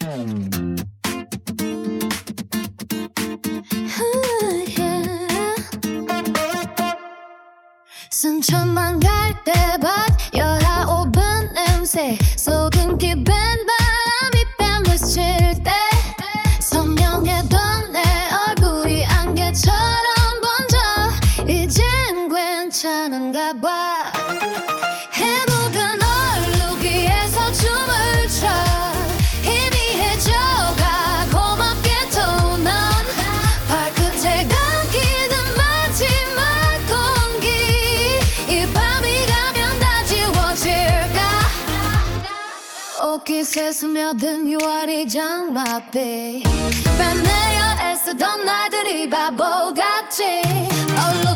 순천만 갈 때 밤 19번 냄새 속은 기밴 바람이 뺨을 칠 때 선명했던 내 얼굴이 안개처럼 번져 이젠 괜찮은가 봐. 해묵은 얼룩이에서 춤을 춰 희미해져가 고맙게도 넌 발끝에 감기는 마지막 공기 이 밤이 가면 다 지워질까. 옷깃에 스며든 유화리 장마비 밤내려 애쓰던 날들이 바보같이